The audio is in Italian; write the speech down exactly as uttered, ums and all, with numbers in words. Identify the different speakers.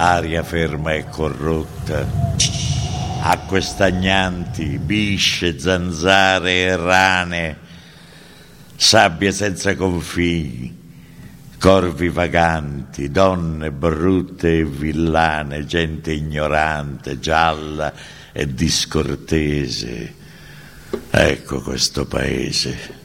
Speaker 1: aria ferma e corrotta, acque stagnanti, bisce, zanzare e rane, sabbie senza confini, corvi vaganti, donne brutte e villane, gente ignorante, gialla e discortese. Ecco questo paese.